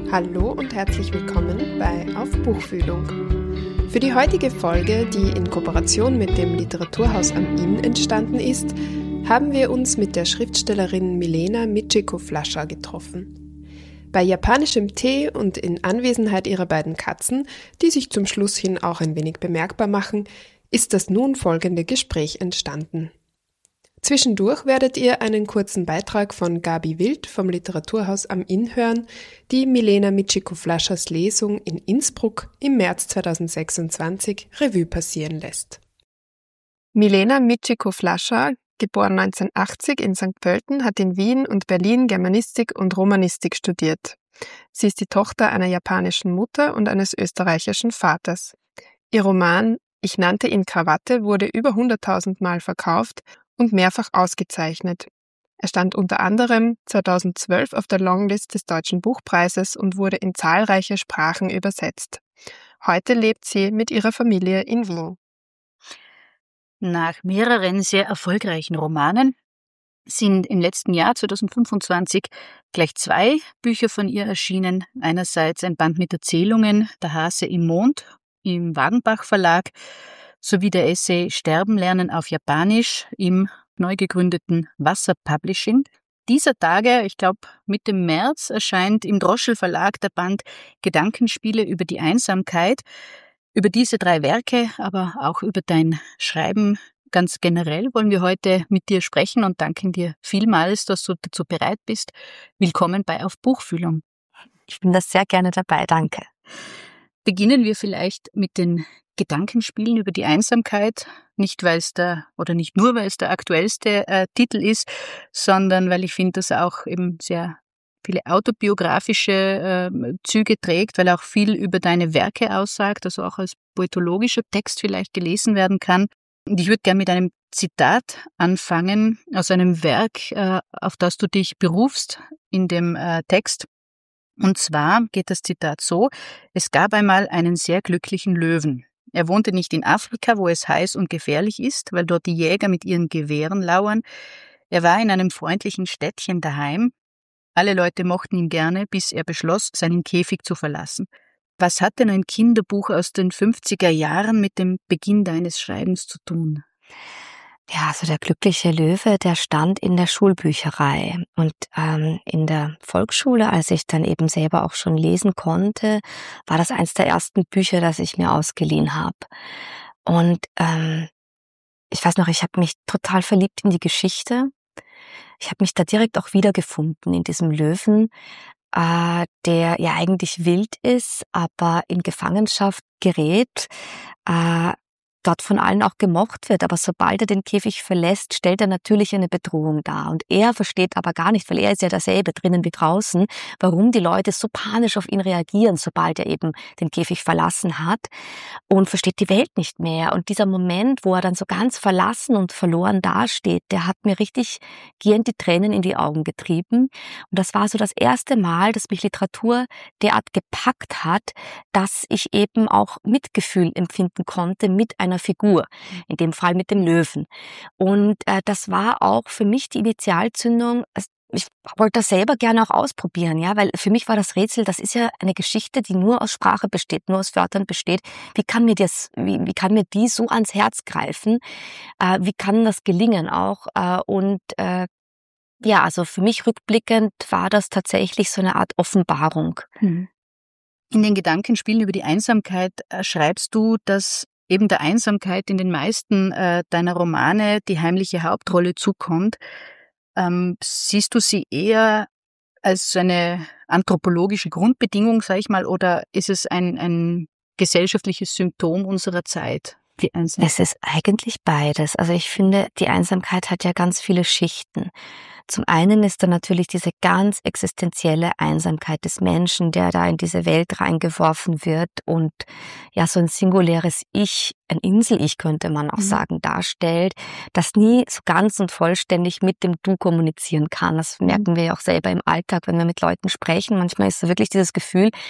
Hallo und herzlich willkommen bei Auf Buchfühlung. Für die heutige Folge, die in Kooperation mit dem Literaturhaus am Inn entstanden ist, haben wir uns mit der Schriftstellerin Milena Michiko-Flascher getroffen. Bei japanischem Tee und in Anwesenheit ihrer beiden Katzen, die sich zum Schluss hin auch ein wenig bemerkbar machen, ist das nun folgende Gespräch entstanden. Zwischendurch werdet ihr einen kurzen Beitrag von Gabi Wild vom Literaturhaus am Inn hören, die Milena Michiko-Flaschers Lesung in Innsbruck im März 2026 Revue passieren lässt. Milena Michiko-Flascher, geboren 1980 in St. Pölten, hat in Wien und Berlin Germanistik und Romanistik studiert. Sie ist die Tochter einer japanischen Mutter und eines österreichischen Vaters. Ihr Roman »Ich nannte ihn Krawatte« wurde über 100.000 Mal verkauft und mehrfach ausgezeichnet. Er stand unter anderem 2012 auf der Longlist des Deutschen Buchpreises und wurde in zahlreiche Sprachen übersetzt. Heute lebt sie mit ihrer Familie in Wien. Nach mehreren sehr erfolgreichen Romanen sind im letzten Jahr 2025 gleich 2 Bücher von ihr erschienen. Einerseits ein Band mit Erzählungen, Der Hase im Mond im Wagenbach Verlag, sowie der Essay Sterben lernen auf Japanisch im neu gegründeten Wasser Publishing. Dieser Tage, ich glaube Mitte März, erscheint im Droschel Verlag der Band Gedankenspiele über die Einsamkeit. Über diese 3 Werke, aber auch über dein Schreiben ganz generell wollen wir heute mit dir sprechen und danken dir vielmals, dass du dazu bereit bist. Willkommen bei Auf Buchfühlung. Ich bin da sehr gerne dabei, danke. Beginnen wir vielleicht mit den Gedankenspielen über die Einsamkeit, nicht nur, weil es der aktuellste Titel ist, sondern weil ich finde, dass er auch eben sehr viele autobiografische Züge trägt, weil er auch viel über deine Werke aussagt, also auch als poetologischer Text vielleicht gelesen werden kann. Und ich würde gerne mit einem Zitat anfangen aus einem Werk, auf das du dich berufst in dem Text. Und zwar geht das Zitat so: Es gab einmal einen sehr glücklichen Löwen. Er wohnte nicht in Afrika, wo es heiß und gefährlich ist, weil dort die Jäger mit ihren Gewehren lauern. Er war in einem freundlichen Städtchen daheim. Alle Leute mochten ihn gerne, bis er beschloss, seinen Käfig zu verlassen. Was hat denn ein Kinderbuch aus den 50er Jahren mit dem Beginn deines Schreibens zu tun? Ja, also der glückliche Löwe, der stand in der Schulbücherei. Und in der Volksschule, als ich dann eben selber auch schon lesen konnte, war das eins der ersten Bücher, das ich mir ausgeliehen habe. Und ich weiß noch, ich habe mich total verliebt in die Geschichte. Ich habe mich da direkt auch wiedergefunden in diesem Löwen, der ja eigentlich wild ist, aber in Gefangenschaft gerät, dort von allen auch gemocht wird, aber sobald er den Käfig verlässt, stellt er natürlich eine Bedrohung dar. Und er versteht aber gar nicht, weil er ist ja derselbe drinnen wie draußen, warum die Leute so panisch auf ihn reagieren, sobald er eben den Käfig verlassen hat, und versteht die Welt nicht mehr. Und dieser Moment, wo er dann so ganz verlassen und verloren dasteht, der hat mir richtig gierend die Tränen in die Augen getrieben. Und das war so das erste Mal, dass mich Literatur derart gepackt hat, dass ich eben auch Mitgefühl empfinden konnte mit einer Figur, in dem Fall mit dem Löwen. Und das war auch für mich die Initialzündung. Ich wollte das selber gerne auch ausprobieren, ja, weil für mich war das Rätsel, das ist ja eine Geschichte, die nur aus Sprache besteht, nur aus Wörtern besteht. Wie kann mir die so ans Herz greifen? Wie kann das gelingen auch? Ja, also für mich rückblickend war das tatsächlich so eine Art Offenbarung. In den Gedankenspielen über die Einsamkeit schreibst du, dass eben der Einsamkeit in den meisten deiner Romane die heimliche Hauptrolle zukommt. Siehst du sie eher als eine anthropologische Grundbedingung, sage ich mal, oder ist es ein gesellschaftliches Symptom unserer Zeit? Es ist eigentlich beides. Also ich finde, die Einsamkeit hat ja ganz viele Schichten. Zum einen ist da natürlich diese ganz existenzielle Einsamkeit des Menschen, der da in diese Welt reingeworfen wird und ja so ein singuläres Ich, ein Insel-Ich könnte man auch sagen, darstellt, das nie so ganz und vollständig mit dem Du kommunizieren kann. Das merken wir ja auch selber im Alltag, wenn wir mit Leuten sprechen. Manchmal ist da wirklich dieses Gefühl, ich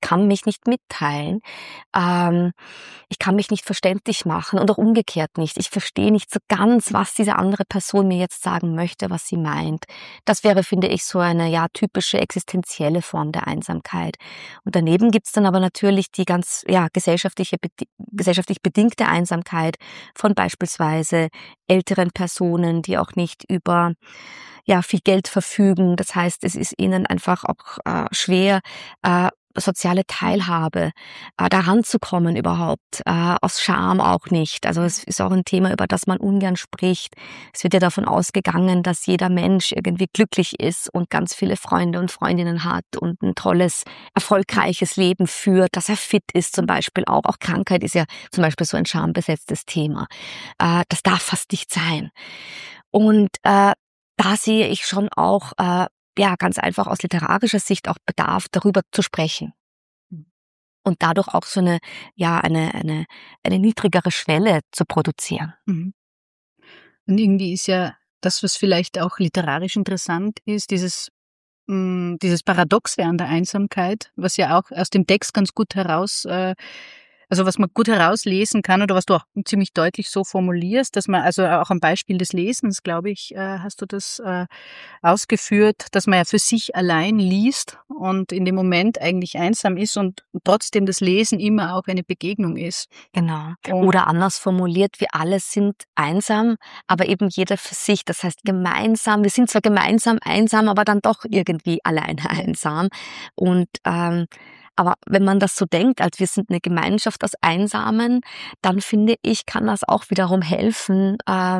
kann mich nicht mitteilen, ich kann mich nicht verständlich machen und auch umgekehrt nicht. Ich verstehe nicht so ganz, was diese andere Person mir jetzt sagen möchte, was sie meint. Das wäre, finde ich, so eine typische existenzielle Form der Einsamkeit. Und daneben gibt's dann aber natürlich die ganz gesellschaftlich bedingte Einsamkeit von beispielsweise älteren Personen, die auch nicht über viel Geld verfügen. Das heißt, es ist ihnen einfach auch schwer, soziale Teilhabe, daran zu kommen überhaupt, aus Scham auch nicht. Also es ist auch ein Thema, über das man ungern spricht. Es wird ja davon ausgegangen, dass jeder Mensch irgendwie glücklich ist und ganz viele Freunde und Freundinnen hat und ein tolles, erfolgreiches Leben führt, dass er fit ist zum Beispiel auch. Auch Krankheit ist ja zum Beispiel so ein schambesetztes Thema. Das darf fast nicht sein. Und da sehe ich schon auch, ganz einfach aus literarischer Sicht auch Bedarf, darüber zu sprechen. Und dadurch auch so eine niedrigere Schwelle zu produzieren. Mhm. Und irgendwie ist ja das, was vielleicht auch literarisch interessant ist, dieses Paradoxe an der Einsamkeit, was ja auch aus dem Text ganz gut was man gut herauslesen kann oder was du auch ziemlich deutlich so formulierst, dass man, also auch am Beispiel des Lesens, glaube ich, hast du das ausgeführt, dass man ja für sich allein liest und in dem Moment eigentlich einsam ist und trotzdem das Lesen immer auch eine Begegnung ist. Genau. Oder anders formuliert, wir alle sind einsam, aber eben jeder für sich. Das heißt gemeinsam, wir sind zwar gemeinsam einsam, aber dann doch irgendwie alleine einsam. Und aber wenn man das so denkt, als wir sind eine Gemeinschaft aus Einsamen, dann finde ich, kann das auch wiederum helfen,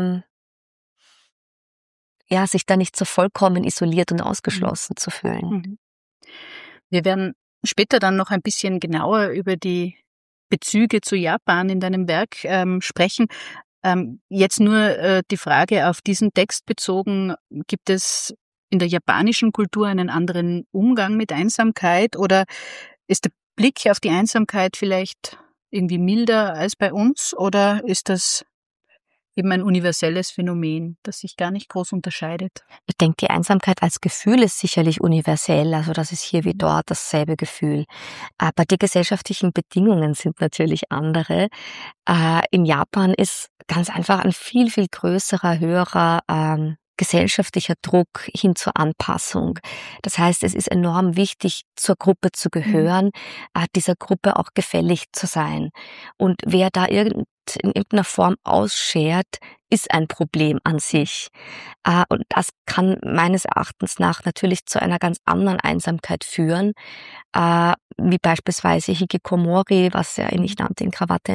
sich da nicht so vollkommen isoliert und ausgeschlossen zu fühlen. Wir werden später dann noch ein bisschen genauer über die Bezüge zu Japan in deinem Werk sprechen. Jetzt nur die Frage auf diesen Text bezogen, gibt es in der japanischen Kultur einen anderen Umgang mit Einsamkeit oder ist der Blick auf die Einsamkeit vielleicht irgendwie milder als bei uns oder ist das eben ein universelles Phänomen, das sich gar nicht groß unterscheidet? Ich denke, die Einsamkeit als Gefühl ist sicherlich universell, also das ist hier wie dort dasselbe Gefühl. Aber die gesellschaftlichen Bedingungen sind natürlich andere. In Japan ist ganz einfach ein viel, viel größerer, höherer gesellschaftlicher Druck hin zur Anpassung. Das heißt, es ist enorm wichtig, zur Gruppe zu gehören, dieser Gruppe auch gefällig zu sein. Und wer da in irgendeiner Form ausschert, ist ein Problem an sich. Und das kann meines Erachtens nach natürlich zu einer ganz anderen Einsamkeit führen, wie beispielsweise Hikikomori, was ja in Ich nannte ihn Krawatte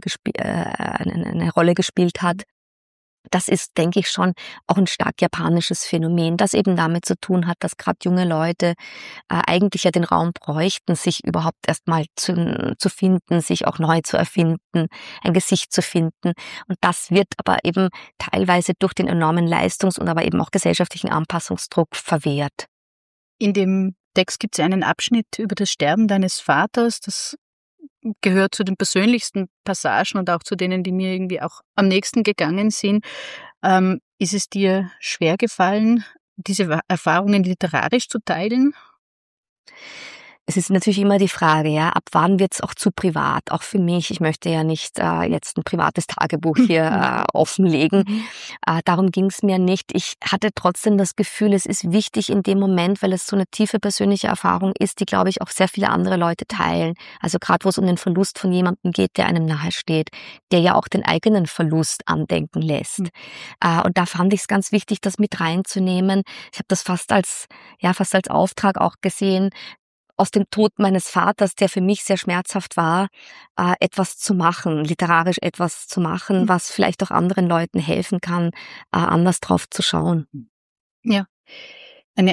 eine Rolle gespielt hat. Das ist, denke ich, schon auch ein stark japanisches Phänomen, das eben damit zu tun hat, dass gerade junge Leute eigentlich ja den Raum bräuchten, sich überhaupt erstmal zu finden, sich auch neu zu erfinden, ein Gesicht zu finden. Und das wird aber eben teilweise durch den enormen und aber eben auch gesellschaftlichen Anpassungsdruck verwehrt. In dem Text gibt es einen Abschnitt über das Sterben deines Vaters, das gehört zu den persönlichsten Passagen und auch zu denen, die mir irgendwie auch am nächsten gegangen sind. Ist es dir schwer gefallen, diese Erfahrungen literarisch zu teilen? Es ist natürlich immer die Frage, ab wann wird es auch zu privat? Auch für mich. Ich möchte ja nicht jetzt ein privates Tagebuch hier offenlegen. Darum ging es mir nicht. Ich hatte trotzdem das Gefühl, es ist wichtig in dem Moment, weil es so eine tiefe persönliche Erfahrung ist, die, glaube ich, auch sehr viele andere Leute teilen. Also gerade, wo es um den Verlust von jemandem geht, der einem nahe steht, der ja auch den eigenen Verlust andenken lässt. Und da fand ich es ganz wichtig, das mit reinzunehmen. Ich habe das fast als Auftrag auch gesehen, aus dem Tod meines Vaters, der für mich sehr schmerzhaft war, etwas zu machen, literarisch etwas zu machen, was vielleicht auch anderen Leuten helfen kann, anders drauf zu schauen. Ja. Ein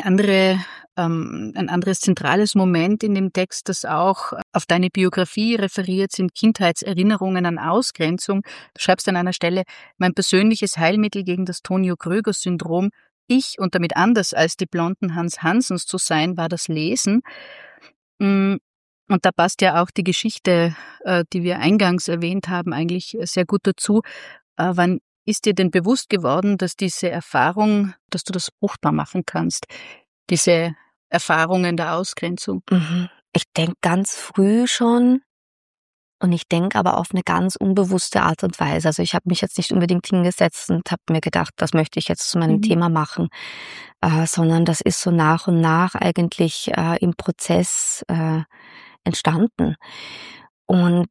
anderes zentrales Moment in dem Text, das auch auf deine Biografie referiert, sind Kindheitserinnerungen an Ausgrenzung. Du schreibst an einer Stelle, mein persönliches Heilmittel gegen das Tonio-Kröger-Syndrom, ich und damit anders als die blonden Hans Hansens zu sein, war das Lesen. Und da passt ja auch die Geschichte, die wir eingangs erwähnt haben, eigentlich sehr gut dazu. Wann ist dir denn bewusst geworden, dass diese Erfahrung, dass du das fruchtbar machen kannst, diese Erfahrungen der Ausgrenzung? Ich denke ganz früh schon und ich denke aber auf eine ganz unbewusste Art und Weise. Also, ich habe mich jetzt nicht unbedingt hingesetzt und habe mir gedacht, das möchte ich jetzt zu meinem Thema machen, sondern das ist so nach und nach eigentlich, im Prozess, entstanden. Und,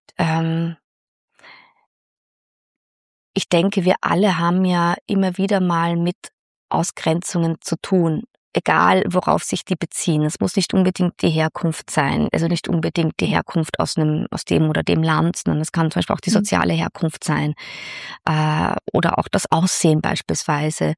ich denke, wir alle haben ja immer wieder mal mit Ausgrenzungen zu tun, egal worauf sich die beziehen. Es muss nicht unbedingt die Herkunft sein, also nicht unbedingt die Herkunft aus dem oder dem Land, sondern es kann zum Beispiel auch die soziale Herkunft sein, oder auch das Aussehen beispielsweise.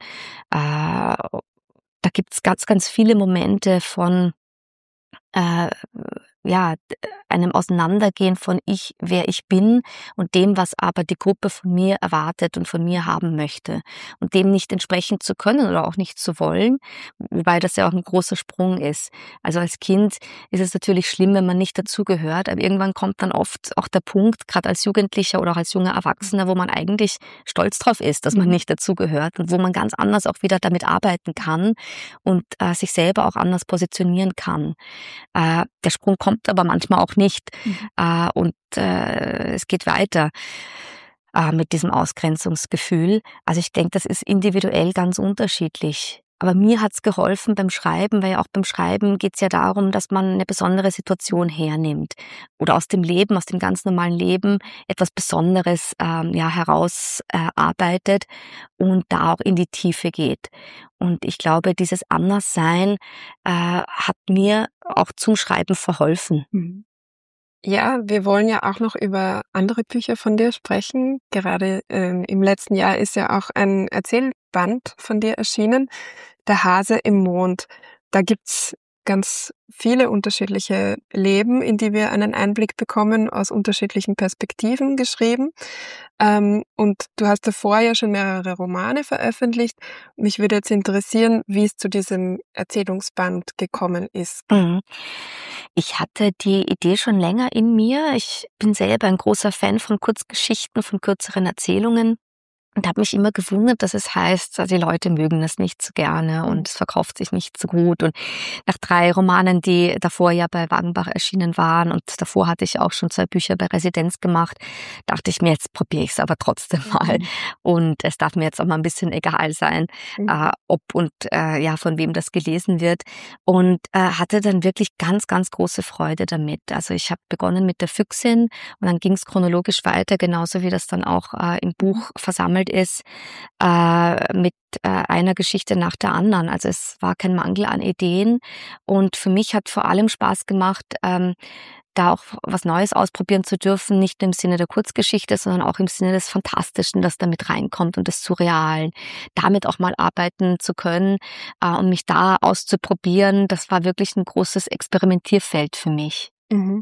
Da gibt's ganz, ganz viele Momente von äh, ja, einem Auseinandergehen von ich, wer ich bin und dem, was aber die Gruppe von mir erwartet und von mir haben möchte. Und dem nicht entsprechen zu können oder auch nicht zu wollen, wobei das ja auch ein großer Sprung ist. Also als Kind ist es natürlich schlimm, wenn man nicht dazugehört, aber irgendwann kommt dann oft auch der Punkt, gerade als Jugendlicher oder auch als junger Erwachsener, wo man eigentlich stolz drauf ist, dass man nicht dazugehört und wo man ganz anders auch wieder damit arbeiten kann und sich selber auch anders positionieren kann. Der Sprung kommt aber manchmal auch nicht. Und es geht weiter mit diesem Ausgrenzungsgefühl. Also ich denke, das ist individuell ganz unterschiedlich. Aber mir hat's geholfen beim Schreiben, weil auch beim Schreiben geht's ja darum, dass man eine besondere Situation hernimmt oder aus dem Leben, aus dem ganz normalen Leben etwas Besonderes herausarbeitet und da auch in die Tiefe geht. Und ich glaube, dieses Anderssein hat mir auch zum Schreiben verholfen. Ja, wir wollen ja auch noch über andere Bücher von dir sprechen. Gerade im letzten Jahr ist ja auch ein Erzählband von dir erschienen, Der Hase im Mond. Da gibt's ganz viele unterschiedliche Leben, in die wir einen Einblick bekommen, aus unterschiedlichen Perspektiven geschrieben. Und du hast davor ja schon mehrere Romane veröffentlicht. Mich würde jetzt interessieren, wie es zu diesem Erzählungsband gekommen ist. Ich hatte die Idee schon länger in mir. Ich bin selber ein großer Fan von Kurzgeschichten, von kürzeren Erzählungen. Und habe mich immer gewundert, dass es heißt, die Leute mögen das nicht so gerne und es verkauft sich nicht so gut. Und nach 3 Romanen, die davor ja bei Wagenbach erschienen waren und davor hatte ich auch schon 2 Bücher bei Residenz gemacht, dachte ich mir, jetzt probiere ich es aber trotzdem mal. Und es darf mir jetzt auch mal ein bisschen egal sein, ob und von wem das gelesen wird. Und hatte dann wirklich ganz, ganz große Freude damit. Also ich habe begonnen mit der Füchsin und dann ging es chronologisch weiter, genauso wie das dann auch im Buch versammelt ist, mit einer Geschichte nach der anderen. Also es war kein Mangel an Ideen und für mich hat vor allem Spaß gemacht, da auch was Neues ausprobieren zu dürfen, nicht nur im Sinne der Kurzgeschichte, sondern auch im Sinne des Fantastischen, das da mit reinkommt und des Surrealen. Damit auch mal arbeiten zu können und mich da auszuprobieren, das war wirklich ein großes Experimentierfeld für mich.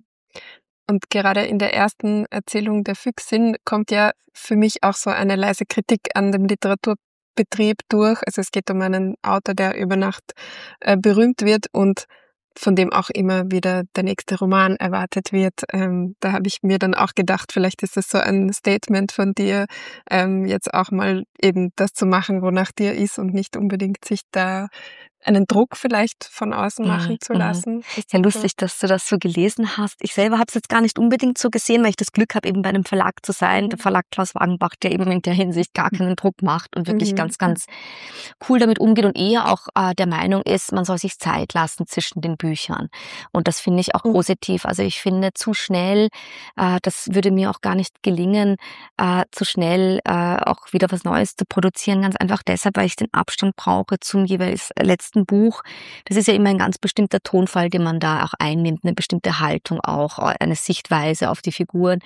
Und gerade in der ersten Erzählung der Füchsin kommt ja für mich auch so eine leise Kritik an dem Literaturbetrieb durch. Also es geht um einen Autor, der über Nacht berühmt wird und von dem auch immer wieder der nächste Roman erwartet wird. Da habe ich mir dann auch gedacht, vielleicht ist das so ein Statement von dir, jetzt auch mal eben das zu machen, wonach dir ist und nicht unbedingt sich da einen Druck vielleicht von außen machen zu lassen. Ist ja lustig, dass du das so gelesen hast. Ich selber habe es jetzt gar nicht unbedingt so gesehen, weil ich das Glück habe, eben bei einem Verlag zu sein. Der Verlag Klaus Wagenbach, der eben in der Hinsicht gar keinen Druck macht und wirklich ganz, ganz cool damit umgeht und eher auch der Meinung ist, man soll sich Zeit lassen zwischen den Büchern. Und das finde ich auch positiv. Also ich finde zu schnell, das würde mir auch gar nicht gelingen, zu schnell auch wieder was Neues zu produzieren. Ganz einfach deshalb, weil ich den Abstand brauche zum jeweils letzten Buch. Das ist ja immer ein ganz bestimmter Tonfall, den man da auch einnimmt, eine bestimmte Haltung auch, eine Sichtweise auf die Figuren,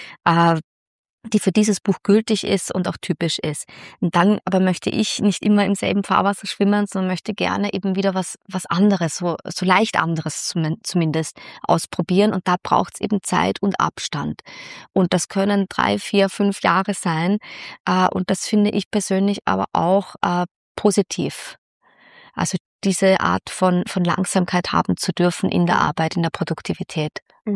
die für dieses Buch gültig ist und auch typisch ist. Und dann aber möchte ich nicht immer im selben Fahrwasser schwimmen, sondern möchte gerne eben wieder was anderes, so leicht anderes zumindest ausprobieren. Und da braucht es eben Zeit und Abstand. Und das können 3, 4, 5 Jahre sein. Und das finde ich persönlich aber auch positiv. Also diese Art von Langsamkeit haben zu dürfen in der Arbeit, in der Produktivität.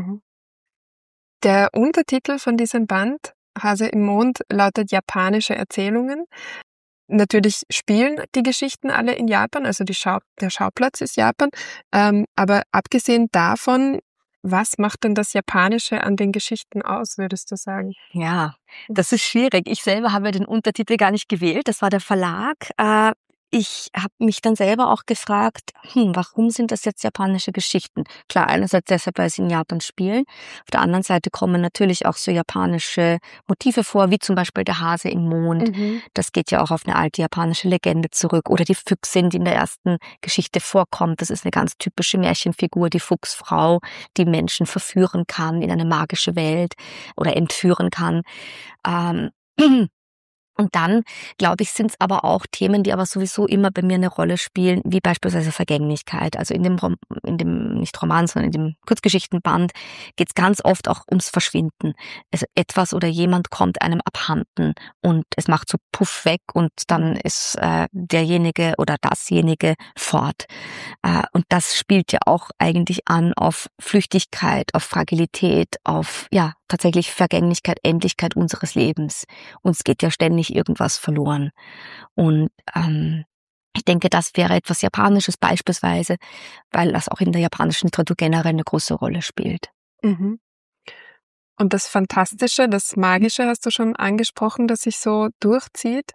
Der Untertitel von diesem Band, Hase im Mond, lautet Japanische Erzählungen. Natürlich spielen die Geschichten alle in Japan, also der Schauplatz ist Japan. Aber abgesehen davon Was macht denn das Japanische an den Geschichten aus, würdest du sagen? Ja, das ist schwierig. Ich selber habe den Untertitel gar nicht gewählt. Das war der Verlag. Ich habe mich dann selber auch gefragt, warum sind das jetzt japanische Geschichten? Klar, einerseits deshalb, weil sie in Japan spielen. Auf der anderen Seite kommen natürlich auch so japanische Motive vor, wie zum Beispiel der Hase im Mond. Das geht ja auch auf eine alte japanische Legende zurück. Oder die Füchsin, die in der ersten Geschichte vorkommt. Das ist eine ganz typische Märchenfigur, die Fuchsfrau, die Menschen verführen kann in eine magische Welt oder entführen kann. Und dann, glaube ich, sind es aber auch Themen, die aber sowieso immer bei mir eine Rolle spielen, wie beispielsweise Vergänglichkeit. Also in dem nicht Roman, sondern in dem Kurzgeschichtenband geht es ganz oft auch ums Verschwinden. Also etwas oder jemand kommt einem abhanden und es macht so Puff weg und dann ist derjenige oder dasjenige fort. Und das spielt ja auch eigentlich an auf Flüchtigkeit, auf Fragilität, auf tatsächlich Vergänglichkeit, Endlichkeit unseres Lebens. Uns geht ja ständig irgendwas verloren. Und ich denke, das wäre etwas Japanisches beispielsweise, weil das auch in der japanischen Literatur generell eine große Rolle spielt. Und das Fantastische, das Magische hast du schon angesprochen, das sich so durchzieht.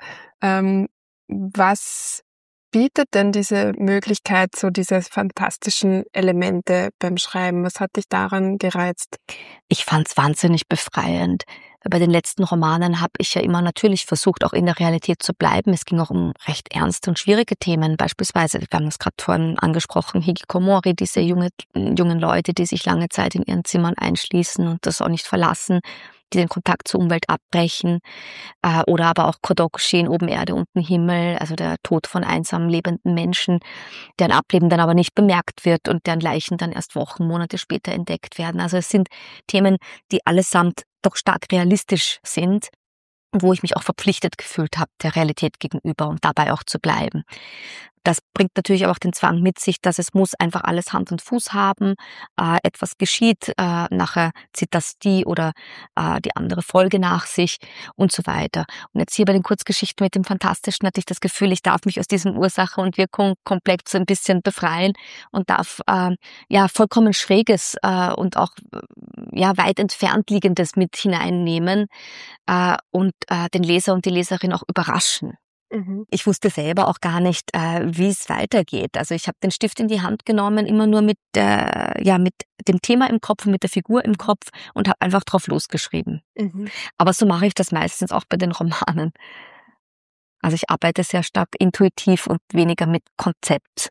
Was bietet denn diese Möglichkeit, so diese fantastischen Elemente beim Schreiben? Was hat dich daran gereizt? Ich fand's wahnsinnig befreiend. Bei den letzten Romanen habe ich ja immer natürlich versucht, auch in der Realität zu bleiben. Es ging auch um recht ernste und schwierige Themen. Beispielsweise, wir haben das gerade vorhin angesprochen, Hikikomori, diese jungen Leute, die sich lange Zeit in ihren Zimmern einschließen und das auch nicht verlassen, die den Kontakt zur Umwelt abbrechen. Oder aber auch Kodokushin, oben Erde, unten Himmel, also der Tod von einsam lebenden Menschen, deren Ableben dann aber nicht bemerkt wird und deren Leichen dann erst Wochen, Monate später entdeckt werden. Also es sind Themen, die allesamt doch stark realistisch sind, wo ich mich auch verpflichtet gefühlt habe, der Realität gegenüber und dabei auch zu bleiben. Das bringt natürlich auch den Zwang mit sich, dass es muss einfach alles Hand und Fuß haben. Etwas geschieht, nachher zieht das die oder die andere Folge nach sich und so weiter. Und jetzt hier bei den Kurzgeschichten mit dem Fantastischen hatte ich das Gefühl, ich darf mich aus diesem Ursache und Wirkung Komplex so ein bisschen befreien und darf vollkommen Schräges und auch weit entfernt Liegendes mit hineinnehmen und den Leser und die Leserin auch überraschen. Ich wusste selber auch gar nicht, wie es weitergeht. Also ich habe den Stift in die Hand genommen, immer nur mit dem Thema im Kopf, mit der Figur im Kopf und habe einfach drauf losgeschrieben. Aber so mache ich das meistens auch bei den Romanen. Also ich arbeite sehr stark intuitiv und weniger mit Konzept.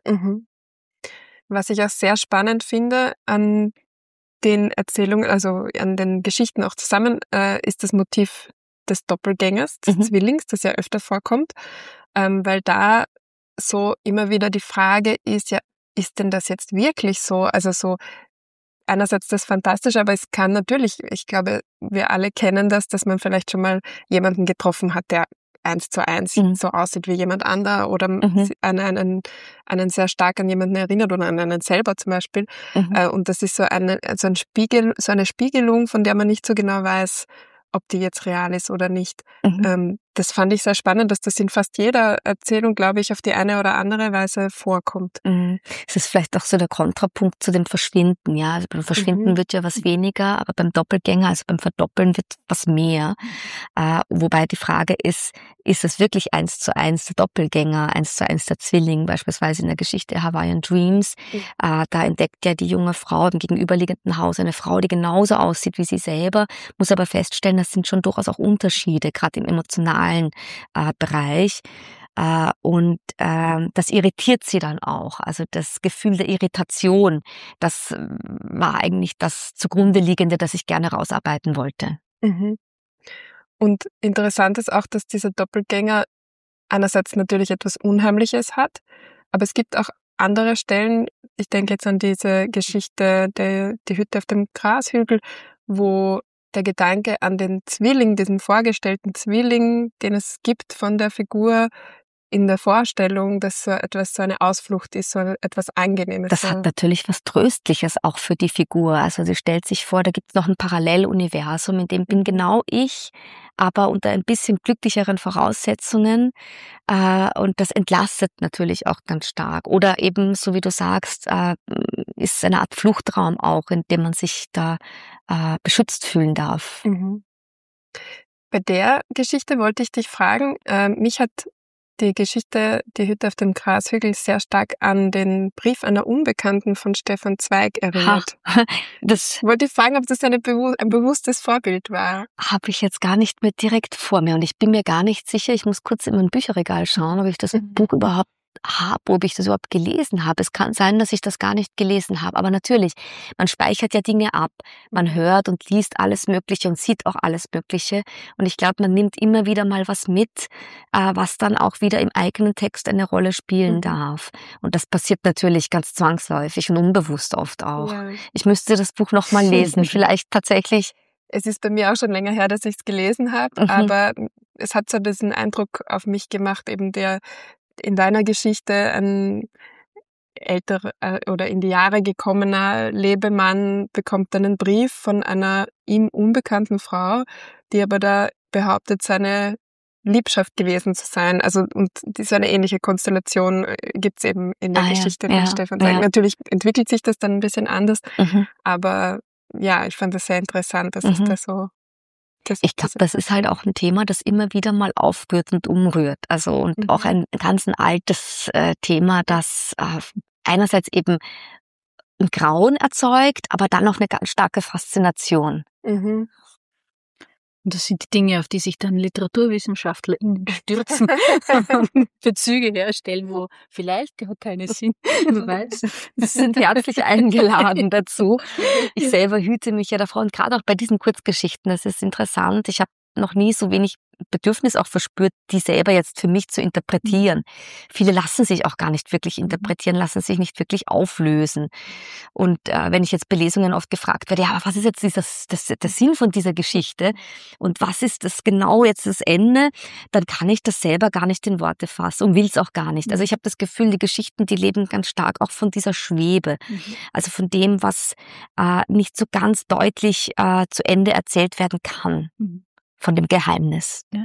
Was ich auch sehr spannend finde an den Erzählungen, also an den Geschichten auch zusammen, ist das Motiv des Doppelgängers, des Zwillings, das ja öfter vorkommt, weil da so immer wieder die Frage ist, ja, ist denn das jetzt wirklich so? Also so einerseits das Fantastische, aber es kann natürlich, ich glaube, wir alle kennen das, dass man vielleicht schon mal jemanden getroffen hat, der 1:1 so aussieht wie jemand anderer oder an einen sehr stark an jemanden erinnert oder an einen selber zum Beispiel. Und das ist so ein Spiegel, so eine Spiegelung, von der man nicht so genau weiß, ob die jetzt real ist oder nicht. Das fand ich sehr spannend, dass das in fast jeder Erzählung, glaube ich, auf die eine oder andere Weise vorkommt. Es ist vielleicht auch so der Kontrapunkt zu dem Verschwinden, ja. Also beim Verschwinden wird ja was weniger, aber beim Doppelgänger, also beim Verdoppeln wird was mehr. Wobei die Frage ist es wirklich 1:1 der Doppelgänger, 1:1 der Zwilling, beispielsweise in der Geschichte Hawaiian Dreams. Da entdeckt ja die junge Frau im gegenüberliegenden Haus eine Frau, die genauso aussieht wie sie selber, muss aber feststellen, das sind schon durchaus auch Unterschiede, gerade im emotionalen Bereich. Und das irritiert sie dann auch. Also das Gefühl der Irritation, das war eigentlich das zugrunde liegende, das ich gerne rausarbeiten wollte. Und interessant ist auch, dass dieser Doppelgänger einerseits natürlich etwas Unheimliches hat, aber es gibt auch andere Stellen, ich denke jetzt an diese Geschichte, die Hütte auf dem Grashügel, wo der Gedanke an den Zwilling, diesen vorgestellten Zwilling, den es gibt von der Figur in der Vorstellung, dass so eine Ausflucht ist, so etwas Angenehmes. Das hat natürlich was Tröstliches auch für die Figur. Also sie stellt sich vor, da gibt es noch ein Paralleluniversum, in dem bin genau ich, aber unter ein bisschen glücklicheren Voraussetzungen. Und das entlastet natürlich auch ganz stark. Oder eben, so wie du sagst, ist eine Art Fluchtraum auch, in dem man sich da beschützt fühlen darf. Mhm. Bei der Geschichte wollte ich dich fragen, mich hat die Geschichte Die Hütte auf dem Grashügel sehr stark an den Brief einer Unbekannten von Stefan Zweig erinnert. Das Wollte ich fragen, ob das ein bewusstes Vorbild war. habe ich jetzt gar nicht mehr direkt vor mir und ich bin mir gar nicht sicher, ich muss kurz in mein Bücherregal schauen, ob ich das Buch überhaupt habe, ob ich das überhaupt gelesen habe. Es kann sein, dass ich das gar nicht gelesen habe, aber natürlich, man speichert ja Dinge ab, man hört und liest alles Mögliche und sieht auch alles Mögliche und ich glaube, man nimmt immer wieder mal was mit, was dann auch wieder im eigenen Text eine Rolle spielen darf. Und das passiert natürlich ganz zwangsläufig und unbewusst oft auch. Ja. Ich müsste das Buch noch mal lesen, vielleicht tatsächlich. Es ist bei mir auch schon länger her, dass ich es gelesen habe, aber es hat so diesen Eindruck auf mich gemacht, eben der in deiner Geschichte ein älterer oder in die Jahre gekommener Lebemann bekommt einen Brief von einer ihm unbekannten Frau, die aber da behauptet, seine Liebschaft gewesen zu sein. Also und so eine ähnliche Konstellation gibt's eben in der Geschichte von Stefan Zweig. Natürlich entwickelt sich das dann ein bisschen anders, aber ja, ich fand das sehr interessant, dass es da so... Ich glaube, das ist halt auch ein Thema, das immer wieder mal aufrührt und umrührt. Also und auch ein ganz ein altes Thema, das einerseits eben ein Grauen erzeugt, aber dann auch eine ganz starke Faszination. Und das sind die Dinge, auf die sich dann LiteraturwissenschaftlerInnen stürzen und Bezüge herstellen, wo vielleicht gar keine sind. Wer weiß. Sie sind herzlich eingeladen dazu. Ich selber hüte mich ja davor und gerade auch bei diesen Kurzgeschichten, das ist interessant. Ich habe noch nie so wenig Bedürfnis auch verspürt, die selber jetzt für mich zu interpretieren. Viele lassen sich auch gar nicht wirklich interpretieren, lassen sich nicht wirklich auflösen. Und wenn ich jetzt bei Lesungen oft gefragt werde, ja, aber was ist jetzt der Sinn von dieser Geschichte und was ist das genau jetzt das Ende, dann kann ich das selber gar nicht in Worte fassen und will es auch gar nicht. Also ich habe das Gefühl, die Geschichten, die leben ganz stark auch von dieser Schwebe, also von dem, was nicht so ganz deutlich zu Ende erzählt werden kann. Von dem Geheimnis. Ja.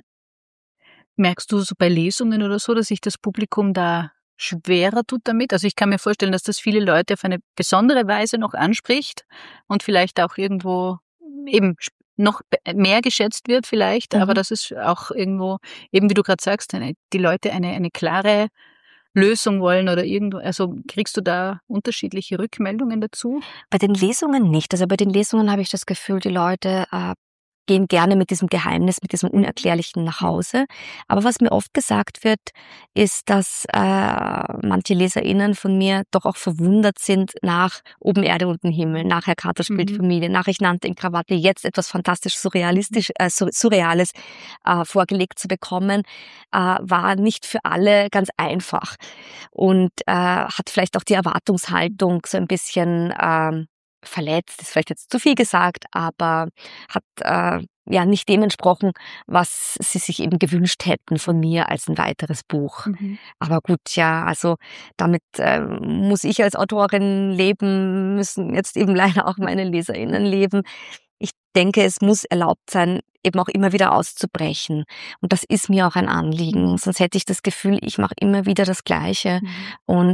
Merkst du so bei Lesungen oder so, dass sich das Publikum da schwerer tut damit? Also ich kann mir vorstellen, dass das viele Leute auf eine besondere Weise noch anspricht und vielleicht auch irgendwo eben noch mehr geschätzt wird vielleicht, aber dass es auch irgendwo, eben wie du gerade sagst, die Leute eine klare Lösung wollen oder irgendwo, also kriegst du da unterschiedliche Rückmeldungen dazu? Bei den Lesungen nicht. Also bei den Lesungen habe ich das Gefühl, die Leute gehen gerne mit diesem Geheimnis, mit diesem Unerklärlichen nach Hause. Aber was mir oft gesagt wird, ist, dass manche LeserInnen von mir doch auch verwundert sind nach Oben Erde, unten Himmel, nach Herr Kater spielt Familie, nach Ich nannte in Krawatte, jetzt etwas fantastisch Surreales vorgelegt zu bekommen, war nicht für alle ganz einfach. Und hat vielleicht auch die Erwartungshaltung so ein bisschen verletzt, ist vielleicht jetzt zu viel gesagt, aber hat ja nicht dem entsprochen, was sie sich eben gewünscht hätten von mir als ein weiteres Buch. Aber gut, ja, also damit muss ich als Autorin leben, müssen jetzt eben leider auch meine LeserInnen leben. Ich denke, es muss erlaubt sein, eben auch immer wieder auszubrechen. Und das ist mir auch ein Anliegen. Sonst hätte ich das Gefühl, ich mache immer wieder das Gleiche. Und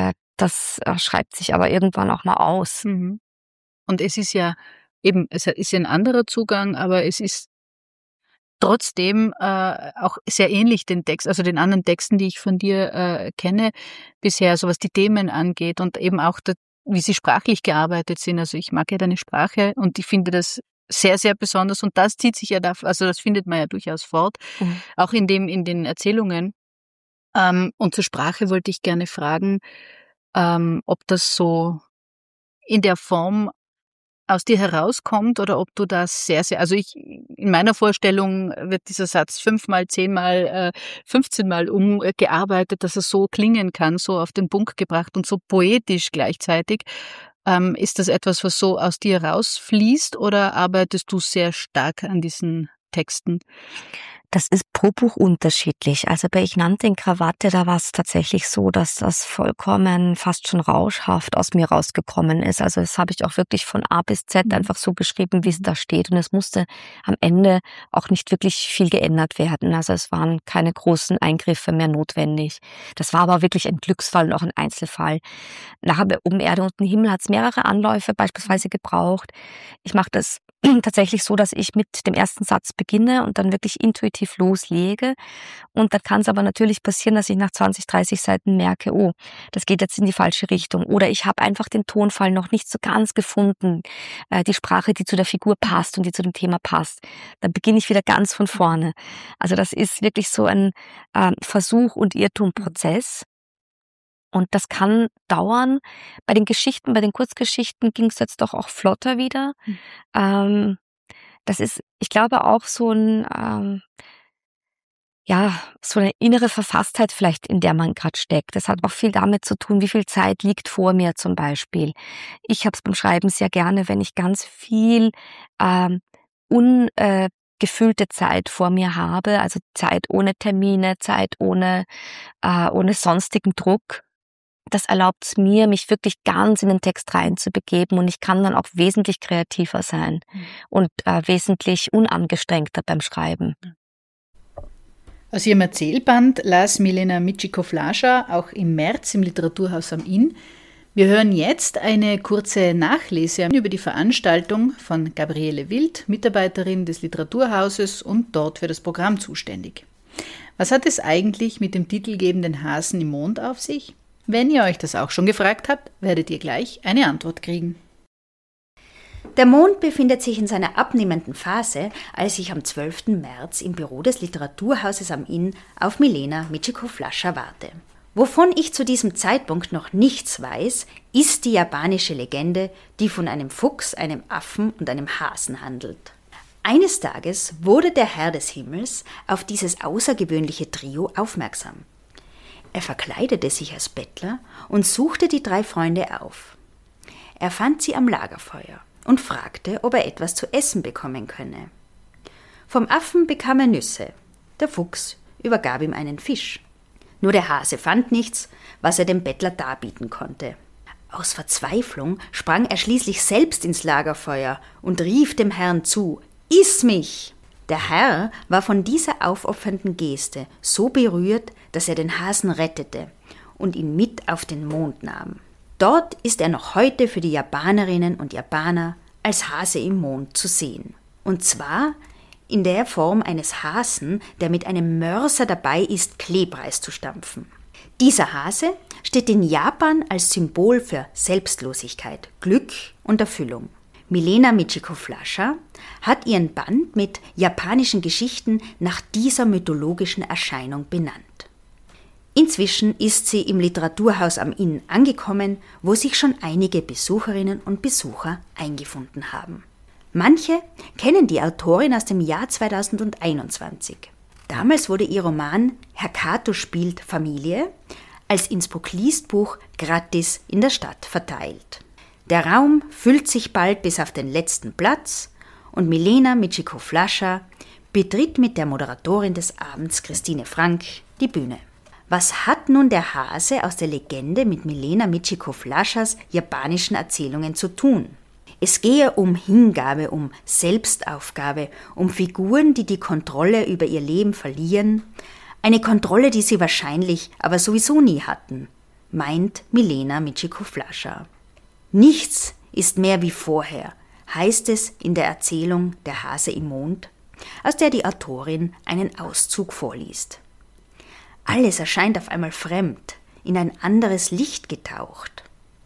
das schreibt sich aber irgendwann auch mal aus. Und es ist ja eben, es ist ja ein anderer Zugang, aber es ist trotzdem auch sehr ähnlich den Text, also den anderen Texten, die ich von dir kenne bisher, so was die Themen angeht und eben auch, wie sie sprachlich gearbeitet sind. Also ich mag ja deine Sprache und ich finde das sehr, sehr besonders und das zieht sich ja da, also das findet man ja durchaus fort, auch in den Erzählungen. Und zur Sprache wollte ich gerne fragen, ob das so in der Form aus dir herauskommt oder ob du das sehr, sehr, also in meiner Vorstellung wird dieser Satz 5-mal, 10-mal, 15-mal umgearbeitet, dass er so klingen kann, so auf den Punkt gebracht und so poetisch gleichzeitig. Ist das etwas, was so aus dir rausfließt oder arbeitest du sehr stark an diesen Texten? Das ist pro Buch unterschiedlich. Also bei Ich nannte in Krawatte, da war es tatsächlich so, dass das vollkommen fast schon rauschhaft aus mir rausgekommen ist. Also das habe ich auch wirklich von A bis Z einfach so geschrieben, wie es da steht. Und es musste am Ende auch nicht wirklich viel geändert werden. Also es waren keine großen Eingriffe mehr notwendig. Das war aber wirklich ein Glücksfall und auch ein Einzelfall. Nachher bei Oben Erde, unten Himmel hat es mehrere Anläufe beispielsweise gebraucht. Ich mache das tatsächlich so, dass ich mit dem ersten Satz beginne und dann wirklich intuitiv loslege. Und dann kann es aber natürlich passieren, dass ich nach 20, 30 Seiten merke, oh, das geht jetzt in die falsche Richtung. Oder ich habe einfach den Tonfall noch nicht so ganz gefunden, die Sprache, die zu der Figur passt und die zu dem Thema passt. Dann beginne ich wieder ganz von vorne. Also das ist wirklich so ein Versuch- und Irrtumprozess. Und das kann dauern. Bei den Geschichten, bei den Kurzgeschichten ging es jetzt doch auch flotter wieder. Das ist, ich glaube, auch so so eine innere Verfasstheit vielleicht, in der man gerade steckt. Das hat auch viel damit zu tun, wie viel Zeit liegt vor mir zum Beispiel. Ich habe es beim Schreiben sehr gerne, wenn ich ganz viel ungefüllte Zeit vor mir habe, also Zeit ohne Termine, Zeit ohne sonstigen Druck. Das erlaubt es mir, mich wirklich ganz in den Text reinzubegeben und ich kann dann auch wesentlich kreativer sein und wesentlich unangestrengter beim Schreiben. Aus ihrem Erzählband las Milena Miciko-Flascha auch im März im Literaturhaus am Inn. Wir hören jetzt eine kurze Nachlese über die Veranstaltung von Gabriele Wild, Mitarbeiterin des Literaturhauses und dort für das Programm zuständig. Was hat es eigentlich mit dem titelgebenden Hasen im Mond auf sich? Wenn ihr euch das auch schon gefragt habt, werdet ihr gleich eine Antwort kriegen. Der Mond befindet sich in seiner abnehmenden Phase, als ich am 12. März im Büro des Literaturhauses am Inn auf Milena Miciko-Flascha warte. Wovon ich zu diesem Zeitpunkt noch nichts weiß, ist die japanische Legende, die von einem Fuchs, einem Affen und einem Hasen handelt. Eines Tages wurde der Herr des Himmels auf dieses außergewöhnliche Trio aufmerksam. Er verkleidete sich als Bettler und suchte die 3 Freunde auf. Er fand sie am Lagerfeuer und fragte, ob er etwas zu essen bekommen könne. Vom Affen bekam er Nüsse, der Fuchs übergab ihm einen Fisch. Nur der Hase fand nichts, was er dem Bettler darbieten konnte. Aus Verzweiflung sprang er schließlich selbst ins Lagerfeuer und rief dem Herrn zu: »Iss mich!« Der Herr war von dieser aufopfernden Geste so berührt, dass er den Hasen rettete und ihn mit auf den Mond nahm. Dort ist er noch heute für die Japanerinnen und Japaner als Hase im Mond zu sehen. Und zwar in der Form eines Hasen, der mit einem Mörser dabei ist, Klebreis zu stampfen. Dieser Hase steht in Japan als Symbol für Selbstlosigkeit, Glück und Erfüllung. Milena Miciko-Flascha hat ihren Band mit japanischen Geschichten nach dieser mythologischen Erscheinung benannt. Inzwischen ist sie im Literaturhaus am Inn angekommen, wo sich schon einige Besucherinnen und Besucher eingefunden haben. Manche kennen die Autorin aus dem Jahr 2021. Damals wurde ihr Roman Herr Kato spielt Familie als Innsbruck-Liest-Buch gratis in der Stadt verteilt. Der Raum füllt sich bald bis auf den letzten Platz und Milena Miciko-Flascha betritt mit der Moderatorin des Abends, Christine Frank, die Bühne. Was hat nun der Hase aus der Legende mit Milena Miciko-Flaschas japanischen Erzählungen zu tun? Es gehe um Hingabe, um Selbstaufgabe, um Figuren, die die Kontrolle über ihr Leben verlieren. Eine Kontrolle, die sie wahrscheinlich aber sowieso nie hatten, meint Milena Miciko-Flascha. Nichts ist mehr wie vorher, heißt es in der Erzählung Der Hase im Mond, aus der die Autorin einen Auszug vorliest. Alles erscheint auf einmal fremd, in ein anderes Licht getaucht.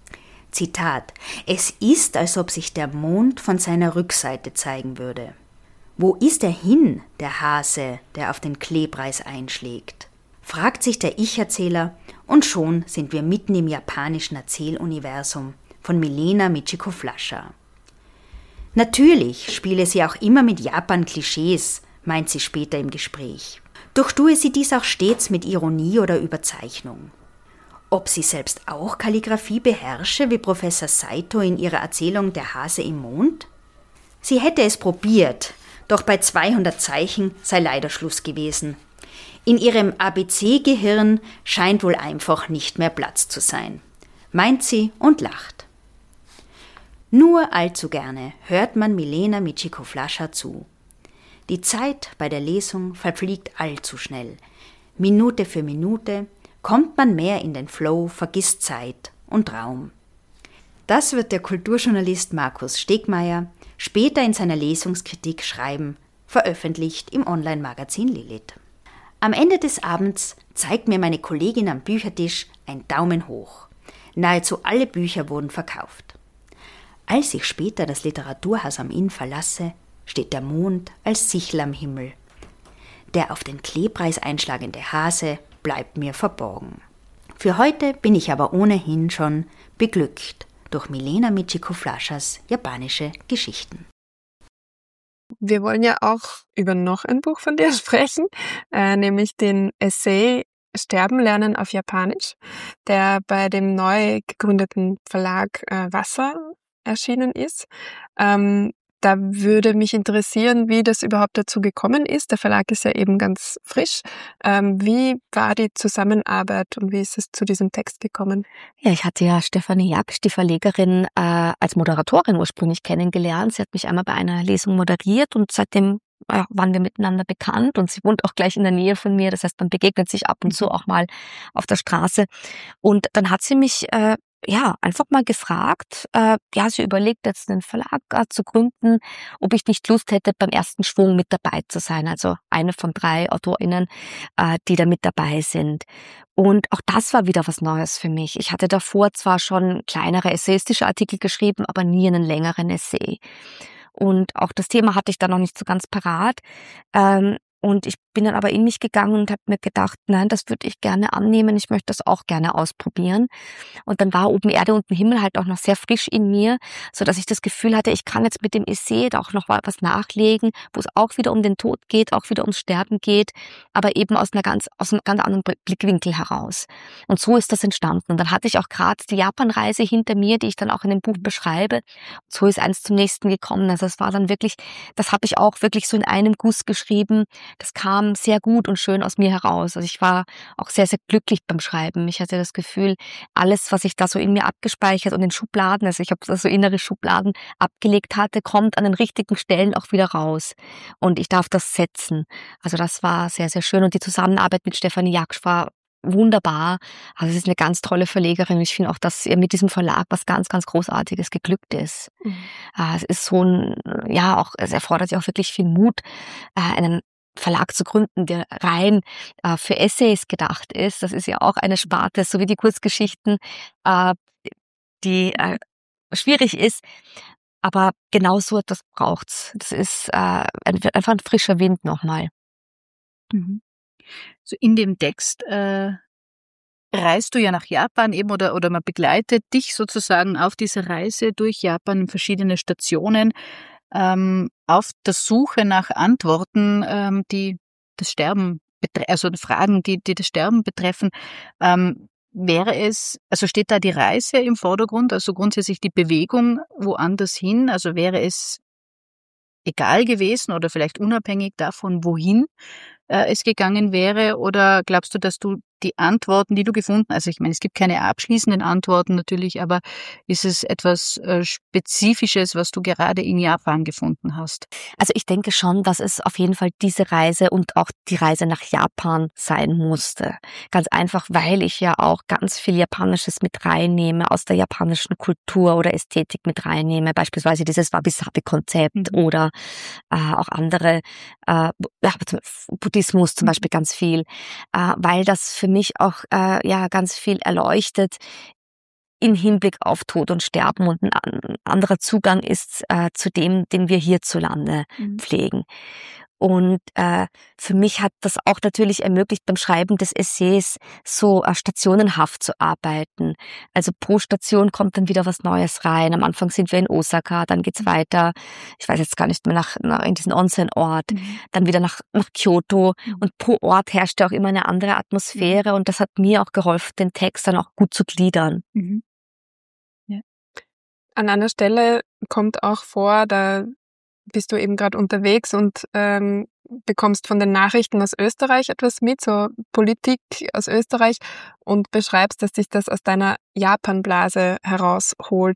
Zitat: Es ist, als ob sich der Mond von seiner Rückseite zeigen würde. Wo ist er hin, der Hase, der auf den Klebreis einschlägt? Fragt sich der Ich-Erzähler, und schon sind wir mitten im japanischen Erzähluniversum von Milena Miciko-Flascha. Natürlich spiele sie auch immer mit Japan-Klischees, meint sie später im Gespräch. Doch tue sie dies auch stets mit Ironie oder Überzeichnung. Ob sie selbst auch Kalligraphie beherrsche, wie Professor Saito in ihrer Erzählung Der Hase im Mond? Sie hätte es probiert, Doch bei 200 Zeichen sei leider Schluss gewesen. In ihrem ABC-Gehirn scheint wohl einfach nicht mehr Platz zu sein, meint sie und lacht. Nur allzu gerne hört man Milena Michiko-Flascha zu. Die Zeit bei der Lesung verfliegt allzu schnell. Minute für Minute kommt man mehr in den Flow, vergisst Zeit und Raum. Das wird der Kulturjournalist Markus Stegmaier später in seiner Lesungskritik schreiben, veröffentlicht im Online-Magazin Lilith. Am Ende des Abends zeigt mir meine Kollegin am Büchertisch ein Daumen hoch. Nahezu alle Bücher wurden verkauft. Als ich später das Literaturhaus am Inn verlasse, steht der Mond als Sichel am Himmel. Der auf den Kleebreis einschlagende Hase bleibt mir verborgen. Für heute bin ich aber ohnehin schon beglückt durch Milena Michiko-Flaschas japanische Geschichten. Wir wollen ja auch über noch ein Buch von dir sprechen, nämlich den Essay Sterben lernen auf Japanisch, der bei dem neu gegründeten Verlag Wasser erschienen ist. Da würde mich interessieren, wie das überhaupt dazu gekommen ist. Der Verlag ist ja eben ganz frisch. Wie war die Zusammenarbeit und wie ist es zu diesem Text gekommen? Ja, ich hatte ja Stefanie Jaksch, die Verlegerin, als Moderatorin ursprünglich kennengelernt. Sie hat mich einmal bei einer Lesung moderiert und seitdem waren wir miteinander bekannt und sie wohnt auch gleich in der Nähe von mir. Das heißt, man begegnet sich ab und zu auch mal auf der Straße. Und dann hat sie mich einfach mal gefragt, sie überlegt jetzt einen Verlag zu gründen, ob ich nicht Lust hätte, beim ersten Schwung mit dabei zu sein. Also eine von 3 AutorInnen, die da mit dabei sind. Und auch das war wieder was Neues für mich. Ich hatte davor zwar schon kleinere essayistische Artikel geschrieben, aber nie einen längeren Essay. Und auch das Thema hatte ich dann noch nicht so ganz parat. Und ich bin dann aber in mich gegangen und habe mir gedacht, nein, das würde ich gerne annehmen, ich möchte das auch gerne ausprobieren. Und dann war oben Erde und Himmel halt auch noch sehr frisch in mir, so dass ich das Gefühl hatte, ich kann jetzt mit dem Essay da auch noch was nachlegen, wo es auch wieder um den Tod geht, auch wieder ums Sterben geht, aber eben aus einem ganz anderen Blickwinkel heraus. Und so ist das entstanden. Und dann hatte ich auch gerade die Japanreise hinter mir, die ich dann auch in dem Buch beschreibe. Und so ist eins zum nächsten gekommen. Also es war dann wirklich, das habe ich auch wirklich so in einem Guss geschrieben. Das kam sehr gut und schön aus mir heraus. Also ich war auch sehr, sehr glücklich beim Schreiben. Ich hatte das Gefühl, alles, was ich da so in mir abgespeichert und in Schubladen, also ich habe da so innere Schubladen abgelegt hatte, kommt an den richtigen Stellen auch wieder raus. Und ich darf das setzen. Also das war sehr, sehr schön. Und die Zusammenarbeit mit Stefanie Jaksch war wunderbar. Also es ist eine ganz tolle Verlegerin. Ich finde auch, dass ihr mit diesem Verlag was ganz, ganz Großartiges geglückt ist. Es ist so es erfordert ja auch wirklich viel Mut, einen Verlag zu gründen, der rein für Essays gedacht ist. Das ist ja auch eine Sparte, so wie die Kurzgeschichten, die schwierig ist. Aber genau so etwas braucht's. Das ist einfach ein frischer Wind nochmal. So in dem Text reist du ja nach Japan eben oder man begleitet dich sozusagen auf dieser Reise durch Japan in verschiedene Stationen, auf der Suche nach Antworten, die das Sterben also Fragen, die das Sterben betreffen. Steht da die Reise im Vordergrund, also grundsätzlich die Bewegung woanders hin? Also wäre es egal gewesen oder vielleicht unabhängig davon, wohin es gegangen wäre? Oder glaubst du, dass du die Antworten, die du gefunden hast, also ich meine, es gibt keine abschließenden Antworten natürlich, aber ist es etwas Spezifisches, was du gerade in Japan gefunden hast? Also ich denke schon, dass es auf jeden Fall diese Reise und auch die Reise nach Japan sein musste. Ganz einfach, weil ich ja auch ganz viel Japanisches mit reinnehme, aus der japanischen Kultur oder Ästhetik mit reinnehme, beispielsweise dieses Wabi-Sabi-Konzept oder auch andere, Buddhismus zum Beispiel ganz viel, weil das für mich auch ganz viel erleuchtet im Hinblick auf Tod und Sterben und ein anderer Zugang ist zu dem, den wir hierzulande pflegen. Und für mich hat das auch natürlich ermöglicht, beim Schreiben des Essays so stationenhaft zu arbeiten. Also pro Station kommt dann wieder was Neues rein. Am Anfang sind wir in Osaka, dann geht's weiter, ich weiß jetzt gar nicht mehr, in diesen Onsen-Ort, dann wieder nach Kyoto. Und pro Ort herrscht ja auch immer eine andere Atmosphäre und das hat mir auch geholfen, den Text dann auch gut zu gliedern. Ja. An einer Stelle kommt auch vor, da bist du eben gerade unterwegs und bekommst von den Nachrichten aus Österreich etwas mit, so Politik aus Österreich, und beschreibst, dass dich das aus deiner Japan-Blase herausholt.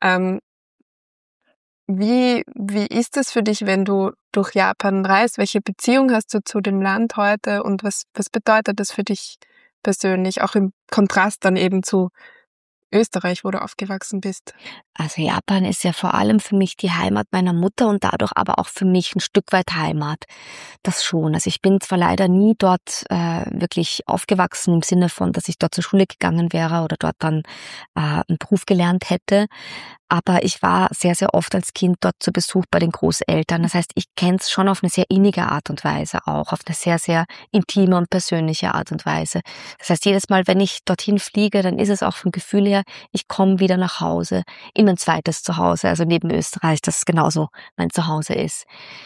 Wie ist es für dich, wenn du durch Japan reist? Welche Beziehung hast du zu dem Land heute und was bedeutet das für dich persönlich, auch im Kontrast dann eben zu Österreich, wo du aufgewachsen bist? Also Japan ist ja vor allem für mich die Heimat meiner Mutter und dadurch aber auch für mich ein Stück weit Heimat. Das schon. Also ich bin zwar leider nie dort wirklich aufgewachsen im Sinne von, dass ich dort zur Schule gegangen wäre oder dort dann einen Beruf gelernt hätte, aber ich war sehr, sehr oft als Kind dort zu Besuch bei den Großeltern. Das heißt, ich kenne es schon auf eine sehr innige Art und Weise auch, auf eine sehr, sehr intime und persönliche Art und Weise. Das heißt, jedes Mal, wenn ich dorthin fliege, dann ist es auch vom Gefühl her, ich komme wieder nach Hause, in mein zweites Zuhause, also neben Österreich, das genauso mein Zuhause ist.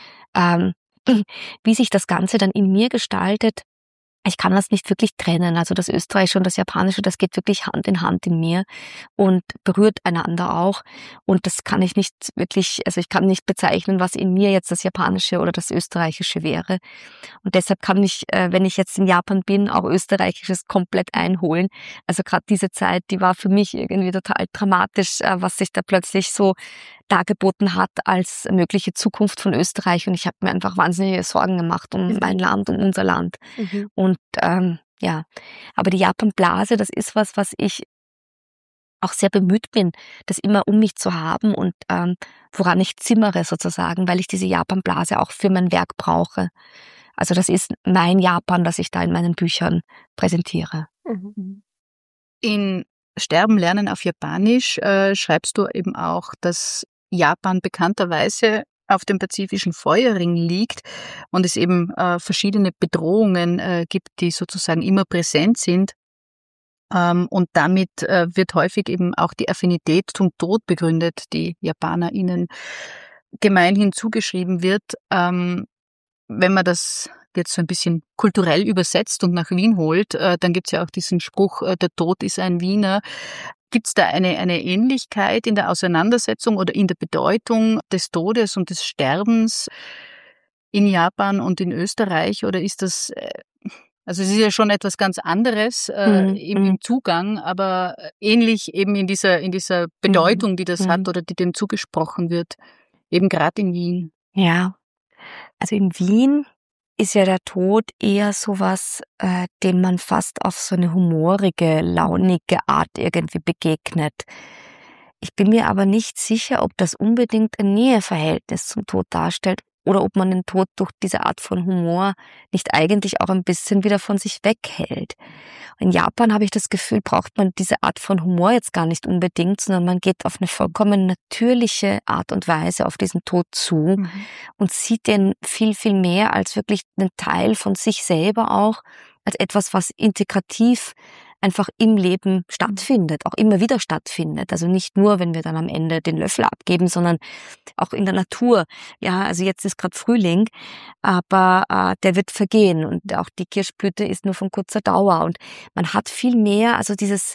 Wie sich das Ganze dann in mir gestaltet, ich kann das nicht wirklich trennen. Also das Österreichische und das Japanische, das geht wirklich Hand in Hand in mir und berührt einander auch. Und das kann ich nicht wirklich, also ich kann nicht bezeichnen, was in mir jetzt das Japanische oder das Österreichische wäre. Und deshalb kann ich, wenn ich jetzt in Japan bin, auch Österreichisches komplett einholen. Also gerade diese Zeit, die war für mich irgendwie total dramatisch, was sich da plötzlich so dargeboten hat als mögliche Zukunft von Österreich. Und ich habe mir einfach wahnsinnige Sorgen gemacht um mein Land, um unser Land. Und ja, aber die Japan-Blase, das ist was ich auch sehr bemüht bin, das immer um mich zu haben und woran ich zimmere sozusagen, weil ich diese Japan-Blase auch für mein Werk brauche. Also das ist mein Japan, das ich da in meinen Büchern präsentiere. In Sterben lernen auf Japanisch schreibst du eben auch, dass Japan bekannterweise auf dem pazifischen Feuerring liegt und es eben verschiedene Bedrohungen gibt, die sozusagen immer präsent sind. Und damit wird häufig eben auch die Affinität zum Tod begründet, die JapanerInnen gemeinhin zugeschrieben wird. Wenn man das jetzt so ein bisschen kulturell übersetzt und nach Wien holt, dann gibt's ja auch diesen Spruch, der Tod ist ein Wiener. Gibt's da eine Ähnlichkeit in der Auseinandersetzung oder in der Bedeutung des Todes und des Sterbens in Japan und in Österreich? Oder ist das, also es ist ja schon etwas ganz anderes im Zugang, aber ähnlich eben in dieser Bedeutung, die das hat oder die dem zugesprochen wird, eben gerade in Wien? Ja, also in Wien ist ja der Tod eher sowas, dem man fast auf so eine humorige, launige Art irgendwie begegnet. Ich bin mir aber nicht sicher, ob das unbedingt ein Näheverhältnis zum Tod darstellt oder ob man den Tod durch diese Art von Humor nicht eigentlich auch ein bisschen wieder von sich weghält. In Japan habe ich das Gefühl, braucht man diese Art von Humor jetzt gar nicht unbedingt, sondern man geht auf eine vollkommen natürliche Art und Weise auf diesen Tod zu und sieht den viel, viel mehr als wirklich einen Teil von sich selber auch, als etwas, was integrativ einfach im Leben stattfindet, auch immer wieder stattfindet. Also nicht nur, wenn wir dann am Ende den Löffel abgeben, sondern auch in der Natur. Ja, also jetzt ist gerade Frühling, aber der wird vergehen und auch die Kirschblüte ist nur von kurzer Dauer und man hat viel mehr, also dieses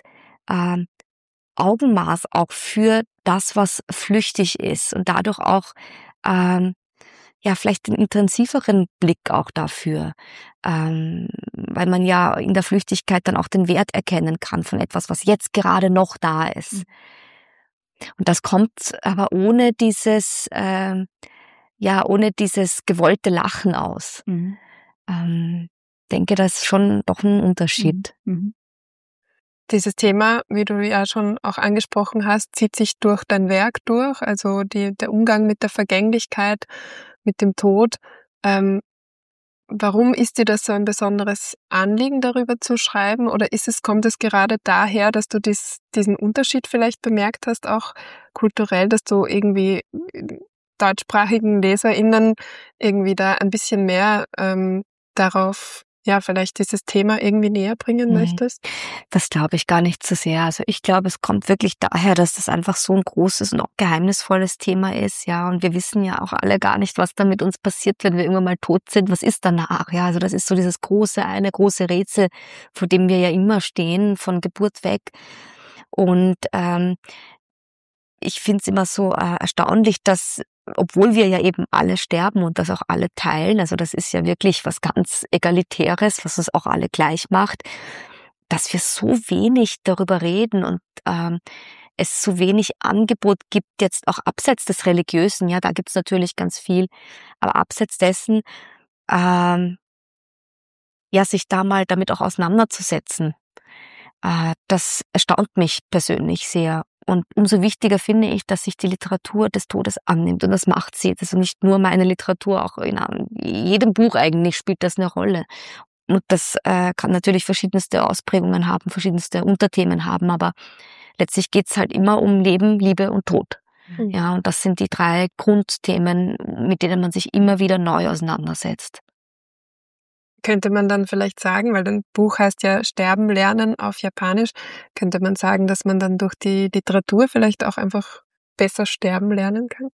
Augenmaß auch für das, was flüchtig ist und dadurch auch ja, vielleicht einen intensiveren Blick auch dafür, weil man ja in der Flüchtigkeit dann auch den Wert erkennen kann von etwas, was jetzt gerade noch da ist. Und das kommt aber ohne dieses gewollte Lachen aus. Denke, das ist schon doch ein Unterschied. Dieses Thema, wie du ja schon auch angesprochen hast, zieht sich durch dein Werk durch, also der Umgang mit der Vergänglichkeit, mit dem Tod. Warum ist dir das so ein besonderes Anliegen, darüber zu schreiben? Oder kommt es gerade daher, dass du diesen Unterschied vielleicht bemerkt hast, auch kulturell, dass du irgendwie deutschsprachigen LeserInnen irgendwie da ein bisschen mehr darauf, ja, vielleicht dieses Thema irgendwie näher bringen möchtest? Das glaube ich gar nicht so sehr. Also ich glaube, es kommt wirklich daher, dass das einfach so ein großes und auch geheimnisvolles Thema ist, ja. Und wir wissen ja auch alle gar nicht, was da mit uns passiert, wenn wir irgendwann mal tot sind. Was ist danach? Ja, also das ist so dieses eine große Rätsel, vor dem wir ja immer stehen, von Geburt weg. Und ich finde es immer so erstaunlich, dass obwohl wir ja eben alle sterben und das auch alle teilen, also das ist ja wirklich was ganz Egalitäres, was uns auch alle gleich macht, dass wir so wenig darüber reden und es so wenig Angebot gibt, jetzt auch abseits des Religiösen, ja, da gibt's natürlich ganz viel, aber abseits dessen, ja, sich da mal damit auch auseinanderzusetzen, das erstaunt mich persönlich sehr. Und umso wichtiger finde ich, dass sich die Literatur des Todes annimmt. Und das macht sie. Also nicht nur meine Literatur, auch in jedem Buch eigentlich spielt das eine Rolle. Und das kann natürlich verschiedenste Ausprägungen haben, verschiedenste Unterthemen haben. Aber letztlich geht's halt immer um Leben, Liebe und Tod. Mhm. Ja, und das sind die 3 Grundthemen, mit denen man sich immer wieder neu auseinandersetzt. Könnte man dann vielleicht sagen, weil dein Buch heißt ja Sterben lernen auf Japanisch, könnte man sagen, dass man dann durch die Literatur vielleicht auch einfach besser sterben lernen kann?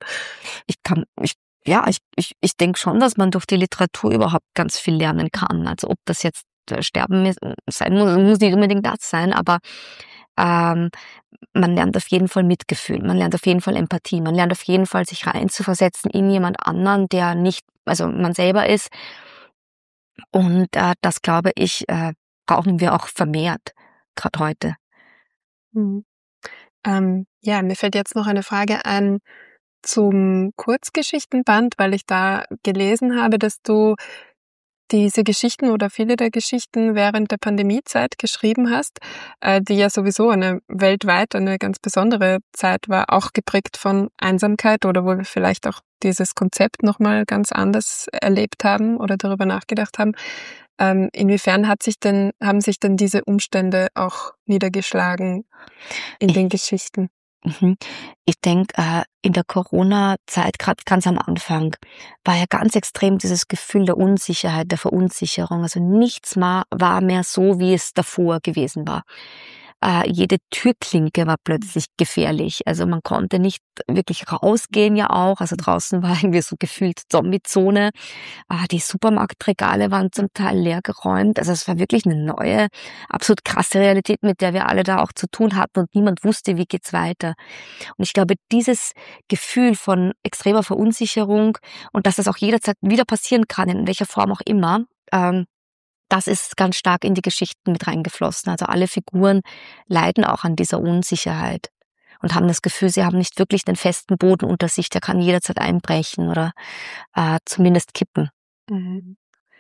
Ich denke schon, dass man durch die Literatur überhaupt ganz viel lernen kann. Also ob das jetzt Sterben sein muss nicht unbedingt das sein, aber man lernt auf jeden Fall Mitgefühl, man lernt auf jeden Fall Empathie, man lernt auf jeden Fall sich reinzuversetzen in jemand anderen, der nicht, also man selber ist. Und das, glaube ich, brauchen wir auch vermehrt, gerade heute. Mhm. Mir fällt jetzt noch eine Frage ein zum Kurzgeschichtenband, weil ich da gelesen habe, dass du diese Geschichten oder viele der Geschichten während der Pandemiezeit geschrieben hast, die ja sowieso weltweit eine ganz besondere Zeit war, auch geprägt von Einsamkeit oder wo wir vielleicht auch dieses Konzept nochmal ganz anders erlebt haben oder darüber nachgedacht haben. Inwiefern haben sich denn diese Umstände auch niedergeschlagen in den Geschichten? Ich denke, in der Corona-Zeit, gerade ganz am Anfang, war ja ganz extrem dieses Gefühl der Unsicherheit, der Verunsicherung. Also nichts war mehr so, wie es davor gewesen war. Jede Türklinke war plötzlich gefährlich. Also man konnte nicht wirklich rausgehen ja auch. Also draußen war irgendwie so gefühlt Zombie-Zone. Die Supermarktregale waren zum Teil leer geräumt. Also es war wirklich eine neue, absolut krasse Realität, mit der wir alle da auch zu tun hatten und niemand wusste, wie geht's weiter. Und ich glaube, dieses Gefühl von extremer Verunsicherung und dass das auch jederzeit wieder passieren kann, in welcher Form auch immer, das ist ganz stark in die Geschichten mit reingeflossen. Also alle Figuren leiden auch an dieser Unsicherheit und haben das Gefühl, sie haben nicht wirklich den festen Boden unter sich, der kann jederzeit einbrechen oder zumindest kippen. Mhm.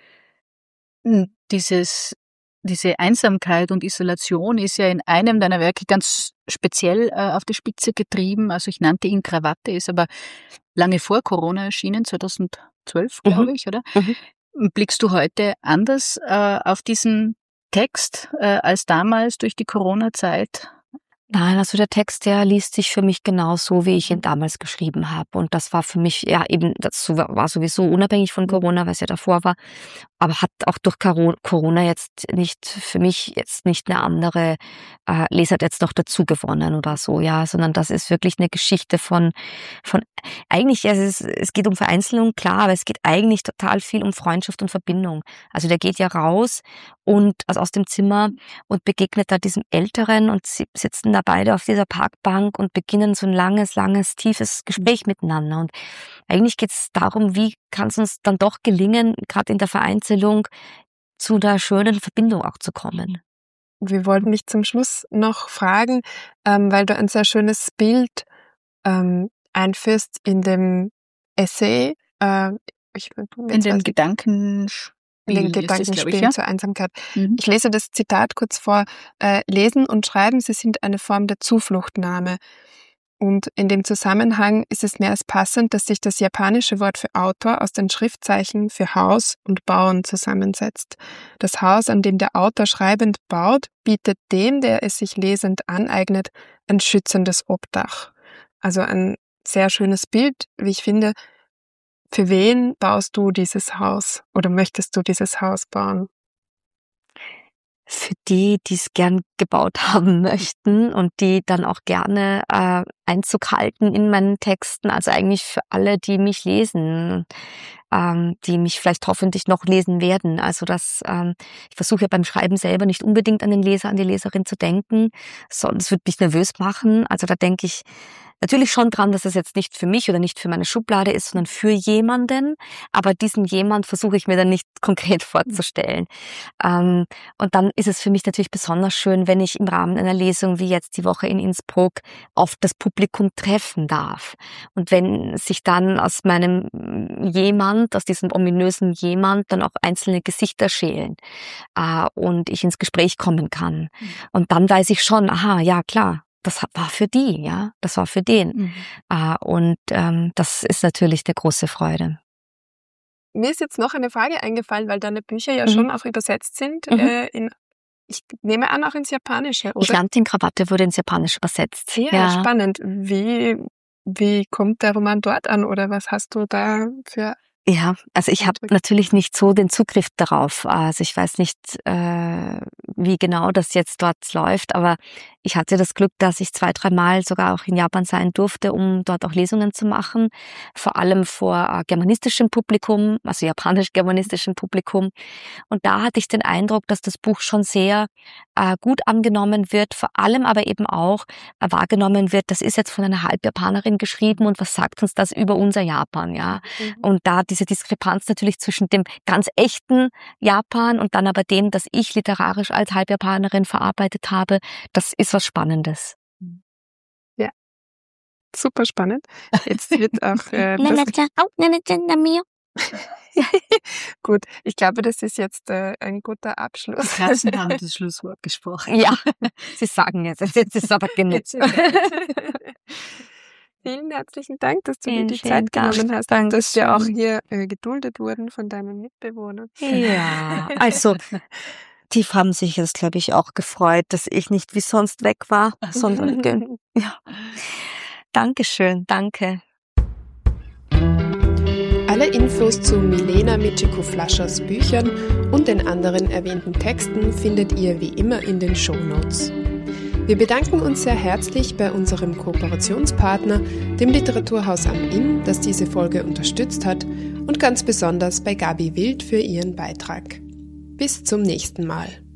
Diese Einsamkeit und Isolation ist ja in einem deiner Werke ganz speziell auf die Spitze getrieben. Also ich nannte ihn Krawatte, ist aber lange vor Corona erschienen, 2012, glaube ich, oder? Mhm. Blickst du heute anders auf diesen Text als damals durch die Corona-Zeit? Nein, also der Text, der liest sich für mich genauso, wie ich ihn damals geschrieben habe. Und das war für mich, ja eben, das war sowieso unabhängig von Corona, weil es ja davor war. Aber hat auch durch Corona jetzt nicht, für mich jetzt nicht eine andere Leser jetzt noch dazu gewonnen oder so, ja, sondern das ist wirklich eine Geschichte von eigentlich, es geht um Vereinzelung, klar, aber es geht eigentlich total viel um Freundschaft und Verbindung. Also der geht ja raus und aus dem Zimmer und begegnet da diesem Älteren und sie sitzen da beide auf dieser Parkbank und beginnen so ein langes, tiefes Gespräch miteinander. Und eigentlich geht es darum, wie kann es uns dann doch gelingen, gerade in der Vereinzelung zu einer schönen Verbindung auch zu kommen. Wir wollten dich zum Schluss noch fragen, weil du ein sehr schönes Bild einführst in dem Essay, in dem Gedankenspiel zur Einsamkeit. Ich lese das Zitat kurz vor. Lesen und Schreiben, sie sind eine Form der Zufluchtnahme. Und in dem Zusammenhang ist es mehr als passend, dass sich das japanische Wort für Autor aus den Schriftzeichen für Haus und Bauen zusammensetzt. Das Haus, an dem der Autor schreibend baut, bietet dem, der es sich lesend aneignet, ein schützendes Obdach. Also ein sehr schönes Bild, wie ich finde. Für wen baust du dieses Haus oder möchtest du dieses Haus bauen? Für die es gern gebaut haben möchten und die dann auch gerne Einzug halten in meinen Texten. Also eigentlich für alle, die mich lesen, die mich vielleicht hoffentlich noch lesen werden. Also ich versuche ja beim Schreiben selber nicht unbedingt an den Leser, an die Leserin zu denken, sondern es würde mich nervös machen. Also da denke ich, natürlich schon dran, dass es jetzt nicht für mich oder nicht für meine Schublade ist, sondern für jemanden. Aber diesen jemand versuche ich mir dann nicht konkret vorzustellen. Und dann ist es für mich natürlich besonders schön, wenn ich im Rahmen einer Lesung wie jetzt die Woche in Innsbruck auf das Publikum treffen darf. Und wenn sich dann aus meinem jemand, aus diesem ominösen jemand, dann auch einzelne Gesichter schälen und ich ins Gespräch kommen kann. Und dann weiß ich schon, aha, ja klar, das war für die, ja, das war für den. Und das ist natürlich der große Freude. Mir ist jetzt noch eine Frage eingefallen, weil deine Bücher ja schon auch übersetzt sind. Ich nehme an, auch ins Japanische, oder? Ich Land in Krawatte wurde ins Japanische übersetzt. Ja, spannend. Wie kommt der Roman dort an, oder was hast du da für... Ja, also ich habe natürlich nicht so den Zugriff darauf. Also ich weiß nicht, wie genau das jetzt dort läuft, aber ich hatte das Glück, dass ich 2-3 Mal sogar auch in Japan sein durfte, um dort auch Lesungen zu machen, vor allem vor germanistischem Publikum, also japanisch-germanistischem Publikum. Und da hatte ich den Eindruck, dass das Buch schon sehr gut angenommen wird, vor allem aber eben auch wahrgenommen wird, das ist jetzt von einer Halbjapanerin geschrieben und was sagt uns das über unser Japan, ja? Und da diese Diskrepanz natürlich zwischen dem ganz echten Japan und dann aber dem, das ich literarisch als Halbjapanerin verarbeitet habe, das ist was Spannendes. Ja, super spannend. Jetzt wird auch gut, ich glaube, das ist jetzt ein guter Abschluss. Die Katzen haben das Schlusswort gesprochen. Ja, sie sagen jetzt ist aber genug. Vielen herzlichen Dank, dass du dir die Zeit genommen hast und dass wir auch hier geduldet wurden von deinen Mitbewohnern. Ja, also die haben sich jetzt, glaube ich, auch gefreut, dass ich nicht wie sonst weg war, sondern ja. Dankeschön, danke. Alle Infos zu Milena Michiko-Flaschers Büchern und den anderen erwähnten Texten findet ihr wie immer in den Shownotes. Wir bedanken uns sehr herzlich bei unserem Kooperationspartner, dem Literaturhaus am Inn, das diese Folge unterstützt hat, und ganz besonders bei Gabi Wild für ihren Beitrag. Bis zum nächsten Mal.